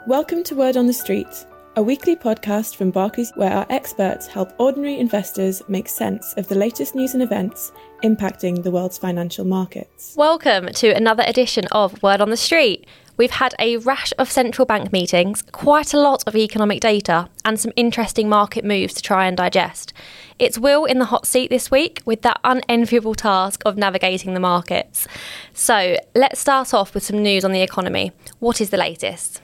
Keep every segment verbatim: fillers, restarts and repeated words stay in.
Welcome to Word on the Street, a weekly podcast from Barclays where our experts help ordinary investors make sense of the latest news and events impacting the world's financial markets. Welcome to another edition of Word on the Street. We've had a rash of central bank meetings, quite a lot of economic data, and some interesting market moves to try and digest. It's Will in the hot seat this week with that unenviable task of navigating the markets. So let's start off with some news on the economy. What is the latest?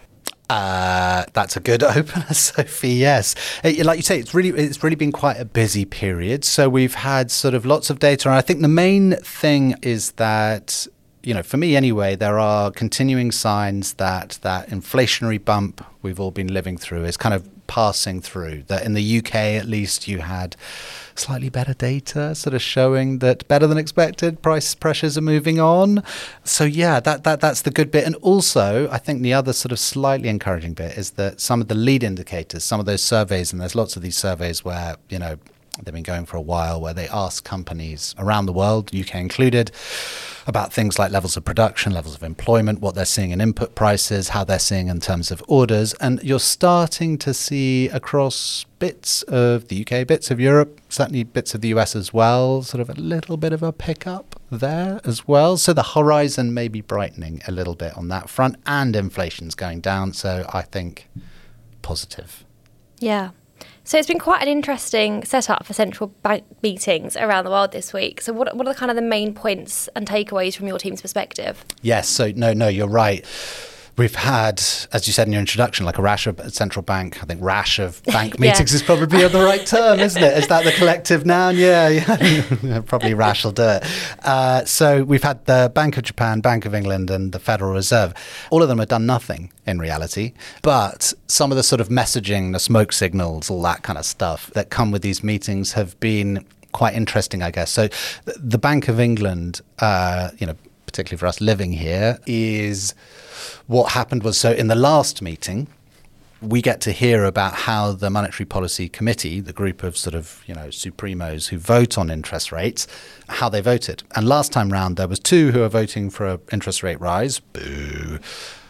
Uh, that's a good opener, Sophie. Yes, it, like you say, it's really it's really been quite a busy period. So we've had sort of lots of data, and I think the main thing is that, you know, for me anyway, there are continuing signs that that inflationary bump we've all been living through is kind of passing through. That in the U K, at least, you had slightly better data sort of showing that better than expected price pressures are moving on. So yeah, that that that's the good bit. And also, I think the other sort of slightly encouraging bit is that some of the lead indicators, some of those surveys, and there's lots of these surveys where, you know, they've been going for a while, where they ask companies around the world, U K included, about things like levels of production, levels of employment, what they're seeing in input prices, how they're seeing in terms of orders. And you're starting to see across bits of the U K, bits of Europe, certainly bits of the U S as well, sort of a little bit of a pickup there as well. So the horizon may be brightening a little bit on that front, and inflation's going down. So I think positive. Yeah. So it's been quite an interesting setup for central bank meetings around the world this week. So what, what are the kind of the main points and takeaways from your team's perspective? Yes, so no, no, you're right. We've had, as you said in your introduction, like a rash of central bank, I think rash of bank meetings yeah. is probably the right term, isn't it? Is that the collective noun? Yeah, yeah. Probably rash will do it. Uh, so we've had the Bank of Japan, Bank of England and the Federal Reserve. All of them have done nothing in reality, but some of the sort of messaging, the smoke signals, all that kind of stuff that come with these meetings have been quite interesting, I guess. So the Bank of England, uh, you know, particularly for us living here, is what happened was, so in the last meeting, we get to hear about how the Monetary Policy Committee, the group of sort of, you know, supremos who vote on interest rates, how they voted. And last time round, there was two who are voting for an interest rate rise, boo,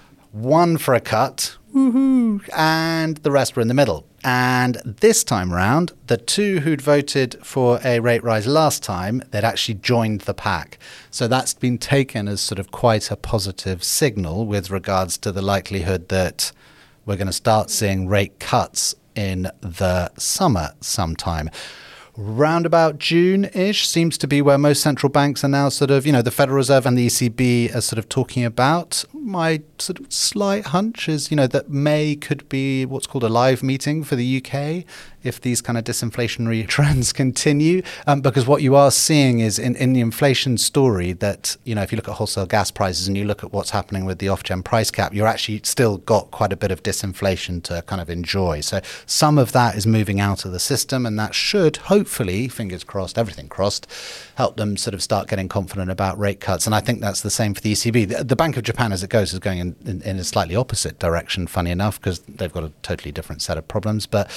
one for a cut, woohoo, and the rest were in the middle. And this time round, the two who'd voted for a rate rise last time, they'd actually joined the pack. So that's been taken as sort of quite a positive signal with regards to the likelihood that we're going to start seeing rate cuts in the summer sometime. Round about June-ish seems to be where most central banks are now sort of, you know, the Federal Reserve and the E C B are sort of talking about. My sort of slight hunch is, you know, that May could be what's called a live meeting for the U K if these kind of disinflationary trends continue. Um, because what you are seeing is in, in the inflation story that, you know, if you look at wholesale gas prices and you look at what's happening with the Ofgem price cap, you're actually still got quite a bit of disinflation to kind of enjoy. So some of that is moving out of the system, and that should hopefully, fingers crossed, everything crossed, help them sort of start getting confident about rate cuts. And I think that's the same for the E C B. The, the Bank of Japan, as it goes, is going in, in, in a slightly opposite direction, funny enough, because they've got a totally different set of problems. But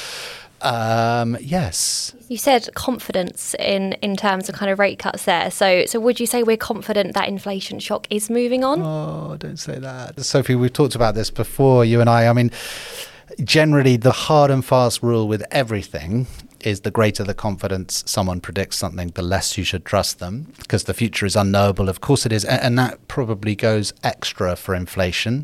Um, yes. You said confidence in, in terms of kind of rate cuts there. So so would you say we're confident that inflation shock is moving on? Oh, don't say that. Sophie, we've talked about this before, you and I. I mean, generally the hard and fast rule with everything is the greater the confidence someone predicts something, the less you should trust them, because the future is unknowable. Of course it is. And, and that probably goes extra for inflation.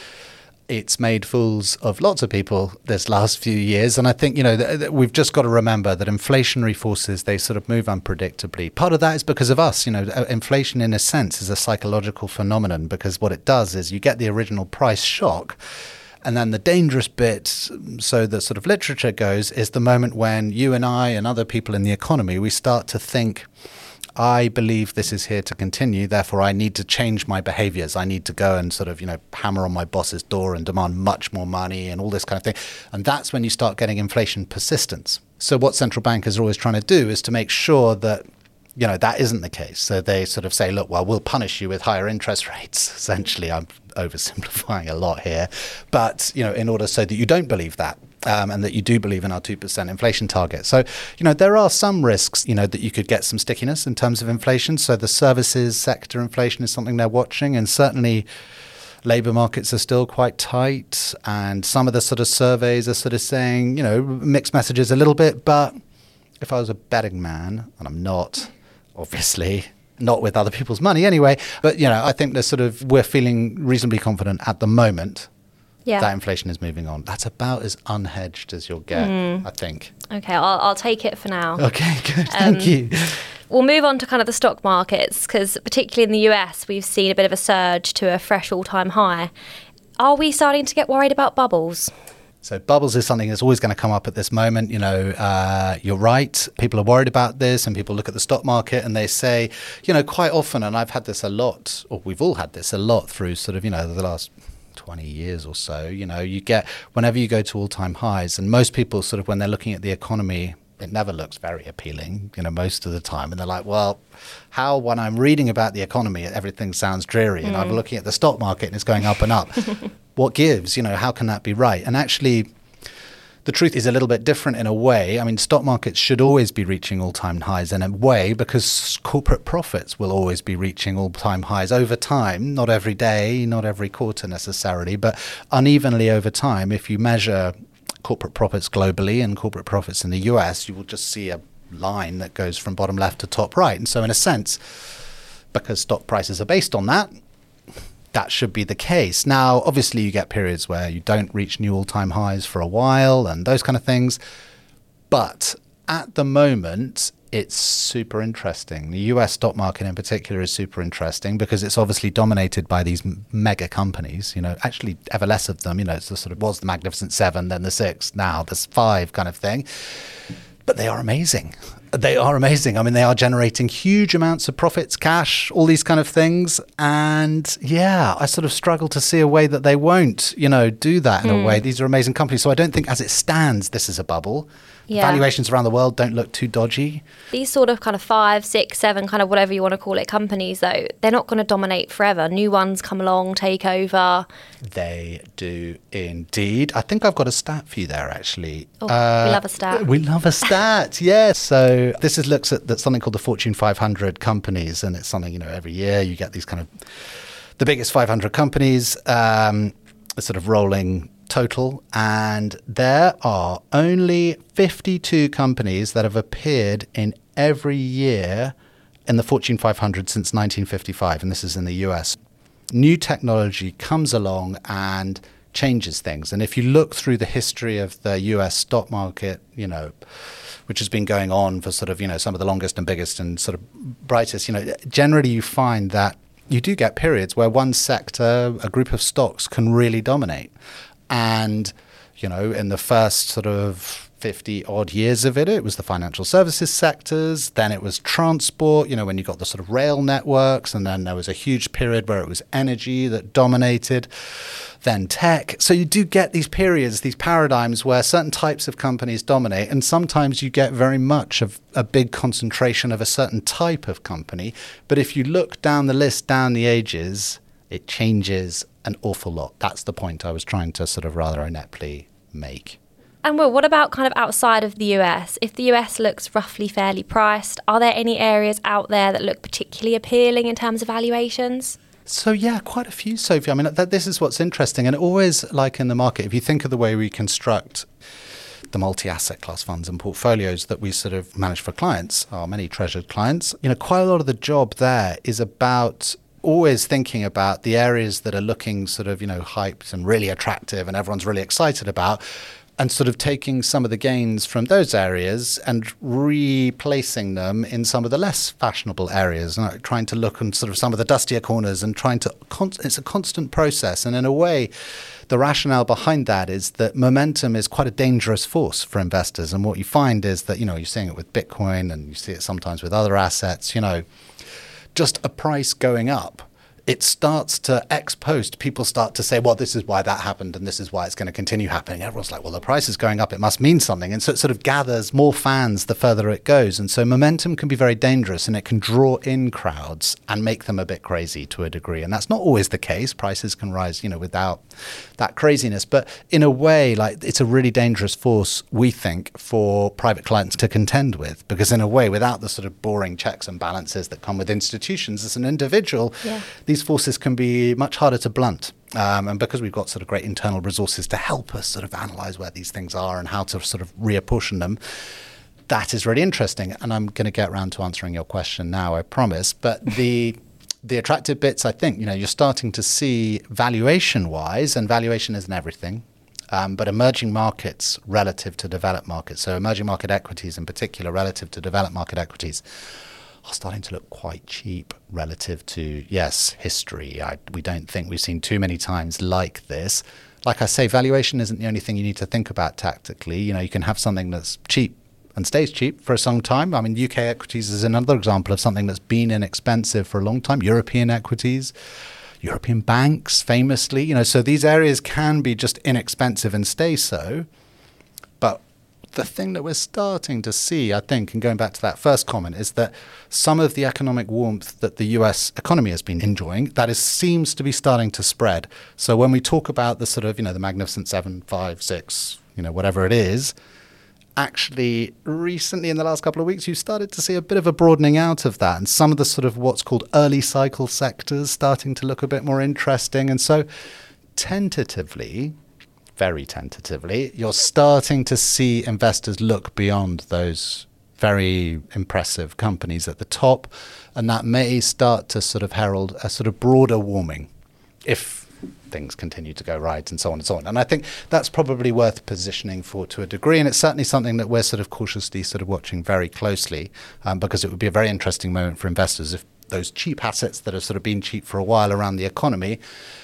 It's made fools of lots of people this last few years. And I think, you know, th- th- we've just got to remember that inflationary forces, they sort of move unpredictably. Part of that is because of us. You know, inflation in a sense is a psychological phenomenon, because what it does is you get the original price shock. And then the dangerous bit, so the sort of literature goes, is the moment when you and I and other people in the economy, we start to think, I believe this is here to continue, therefore I need to change my behaviors. I need to go and sort of, you know, hammer on my boss's door and demand much more money and all this kind of thing. And that's when you start getting inflation persistence. So what central bankers are always trying to do is to make sure that, you know, that isn't the case. So they sort of say, look, well, we'll punish you with higher interest rates. Essentially, I'm oversimplifying a lot here. But, you know, in order so that you don't believe that. Um, and that you do believe in our two percent inflation target. So, you know, there are some risks, you know, that you could get some stickiness in terms of inflation. So the services sector inflation is something they're watching. And certainly labour markets are still quite tight, and some of the sort of surveys are sort of saying, you know, mixed messages a little bit. But if I was a betting man, and I'm not, obviously, not with other people's money anyway, but, you know, I think there's sort of, we're feeling reasonably confident at the moment yeah. that inflation is moving on. That's about as unhedged as you'll get, mm. I think. Okay, I'll, I'll take it for now. Okay, good. Thank um, you. We'll move on to kind of the stock markets, because particularly in the U S, we've seen a bit of a surge to a fresh all-time high. Are we starting to get worried about bubbles? So bubbles is something that's always going to come up at this moment. You know, uh, you're right. People are worried about this, and people look at the stock market and they say, you know, quite often, and I've had this a lot, or we've all had this a lot through sort of, you know, the last twenty years or so, you know, you get, whenever you go to all-time highs, and most people sort of, when they're looking at the economy, it never looks very appealing, you know, most of the time. And they're like, well, how, when I'm reading about the economy, everything sounds dreary. Mm. And I'm looking at the stock market and it's going up and up. What gives? You know, how can that be right? And actually, the truth is a little bit different in a way. I mean, stock markets should always be reaching all-time highs in a way, because corporate profits will always be reaching all-time highs over time, not every day, not every quarter necessarily, but unevenly over time. If you measure corporate profits globally and corporate profits in the U S, you will just see a line that goes from bottom left to top right. And so in a sense, because stock prices are based on that, that should be the case. Now, obviously, you get periods where you don't reach new all-time highs for a while and those kind of things. But at the moment, it's super interesting. The U S stock market in particular is super interesting because it's obviously dominated by these m- mega companies, you know, actually ever less of them. You know, it's the sort of was the Magnificent Seven, then the Six, now there's five kind of thing. But they are amazing. They are amazing. I mean, they are generating huge amounts of profits, cash, all these kind of things. And yeah, I sort of struggle to see a way that they won't, you know, do that in mm. a way. These are amazing companies. So I don't think as it stands, this is a bubble. Yeah. Valuations around the world don't look too dodgy. These sort of kind of five, six, seven, kind of whatever you want to call it, companies, though, they're not going to dominate forever. New ones come along, take over. They do indeed. I think I've got a stat for you there, actually. Oh, uh, we love a stat. We love a stat, yeah. So this is looks at something called the Fortune five hundred companies, and it's something, you know, every year you get these kind of the biggest five hundred companies, um, sort of rolling total, and there are only fifty-two companies that have appeared in every year in the Fortune five hundred since nineteen fifty-five, and this is in the U S. New technology comes along and changes things, and if you look through the history of the U S stock market, you know, which has been going on for sort of, you know, some of the longest and biggest and sort of brightest, you know, generally you find that you do get periods where one sector, a group of stocks can really dominate. And, you know, in the first sort of fifty odd years of it, it was the financial services sectors. Then it was transport, you know, when you got the sort of rail networks. And then there was a huge period where it was energy that dominated, then tech. So you do get these periods, these paradigms where certain types of companies dominate. And sometimes you get very much of a big concentration of a certain type of company. But if you look down the list, down the ages, it changes an awful lot. That's the point I was trying to sort of rather ineptly make. And Will, what about kind of outside of the U S? If the U S looks roughly fairly priced, are there any areas out there that look particularly appealing in terms of valuations? So yeah, quite a few, Sophie. I mean, th- this is what's interesting. And always, like in the market, if you think of the way we construct the multi-asset class funds and portfolios that we sort of manage for clients, our many treasured clients, you know, quite a lot of the job there is about always thinking about the areas that are looking sort of, you know, hyped and really attractive and everyone's really excited about, and sort of taking some of the gains from those areas and replacing them in some of the less fashionable areas, and trying to look on sort of some of the dustier corners and trying to, con- it's a constant process. And in a way, the rationale behind that is that momentum is quite a dangerous force for investors. And what you find is that, you know, you're seeing it with Bitcoin and you see it sometimes with other assets, you know, just a price going up, it starts to ex post, people start to say, well, this is why that happened and this is why it's going to continue happening. Everyone's like, well, the price is going up, it must mean something. And so it sort of gathers more fans the further it goes. And so momentum can be very dangerous, and it can draw in crowds and make them a bit crazy to a degree. And that's not always the case. Prices can rise, you know, without that craziness. But in a way, like, it's a really dangerous force, we think, for private clients to contend with, because in a way, without the sort of boring checks and balances that come with institutions, as an individual, yeah. these these forces can be much harder to blunt. Um, and because we've got sort of great internal resources to help us sort of analyze where these things are and how to sort of reapportion them, that is really interesting. And I'm going to get around to answering your question now, I promise. But the the attractive bits, I think, you know, you're starting to see valuation-wise, and valuation isn't everything, um, but emerging markets relative to developed markets, so emerging market equities in particular relative to developed market equities, are starting to look quite cheap relative to, yes, history. I, we don't think we've seen too many times like this. Like I say, valuation isn't the only thing you need to think about tactically. You know, you can have something that's cheap and stays cheap for some time. I mean, U K equities is another example of something that's been inexpensive for a long time. European equities, European banks, famously, you know, so these areas can be just inexpensive and stay so. But the thing that we're starting to see, I think, and going back to that first comment, is that some of the economic warmth that the U S economy has been enjoying, that is seems to be starting to spread. So when we talk about the sort of, you know, the Magnificent Seven, Five, Six, you know, whatever it is, actually recently in the last couple of weeks, you started to see a bit of a broadening out of that, and some of the sort of what's called early cycle sectors starting to look a bit more interesting. And so tentatively, very tentatively, you're starting to see investors look beyond those very impressive companies at the top, and that may start to sort of herald a sort of broader warming if things continue to go right, and so on and so on. And I think that's probably worth positioning for to a degree, and it's certainly something that we're sort of cautiously sort of watching very closely, um, because it would be a very interesting moment for investors if those cheap assets that have sort of been cheap for a while around the economy,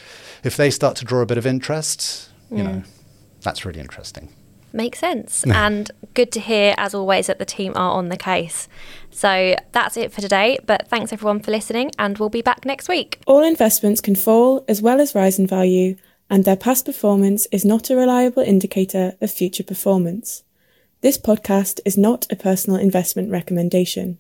if they start to draw a bit of interest, you mm. know, that's really interesting. Makes sense. And good to hear, as always, that the team are on the case. So that's it for today, but thanks everyone for listening, and we'll be back next week. All investments can fall as well as rise in value, and their past performance is not a reliable indicator of future performance. This podcast is not a personal investment recommendation.